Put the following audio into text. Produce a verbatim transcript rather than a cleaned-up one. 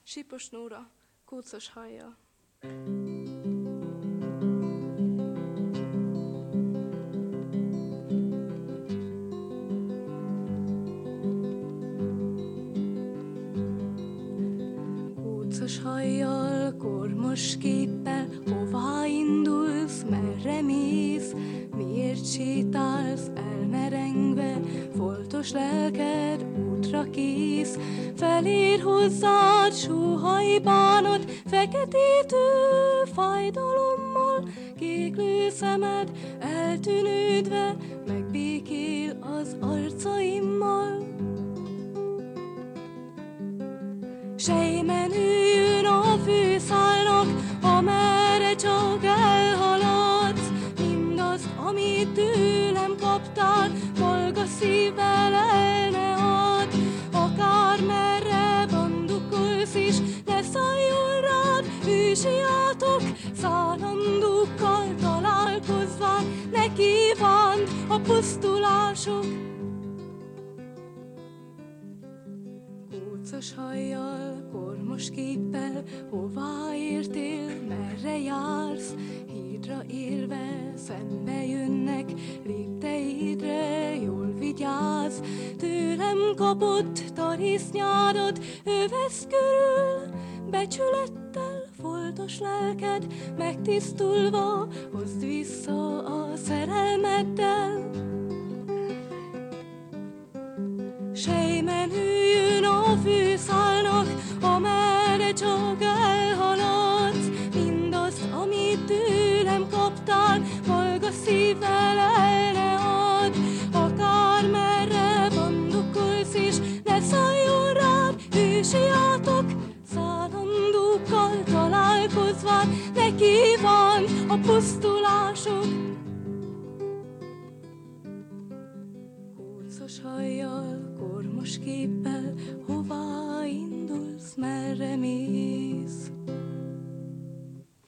Sípos Nóra, kócos hajjal. Kócos hajjal, kormos képpel, hová indulsz, merre mész, miért sétálsz elmerengve, foltos lelked útra kész, felér hozzád sóhaj bánat, feketítő fájdalommal, kéklő szemed eltűnődve, megbékél az arcaimmal. Sejmen üljön a főszálnak, amerre csak elhaladsz, mindazt, amit tőlem kaptál, malga szívvel el ne add. Akármerre bandukolsz is, ne szálljon rád ősijátok, szállandókkal találkozván, ne kívánd a pusztulások. Kócos hajjal, kormos képpel, hová értél, merre jársz, hídra érve szembe jönnek, lépteidre jól vigyázz, tőlem kapott tarisznyádat, övesz körül, becsülettel foltos lelked, megtisztulva hozd vissza a szerelmeddel. Sejmen üljön a főszálnak, amerre csak elhaladsz, mindazt, amit tőlem kaptál, malga szívvel el ne add. Akármerre bandukolsz is, ne szálljon rád ősijátok, szállandókkal találkozván, ne kívánd a pusztulások. Kócos hajjal, kormos képpel, hová indulsz, merre mész?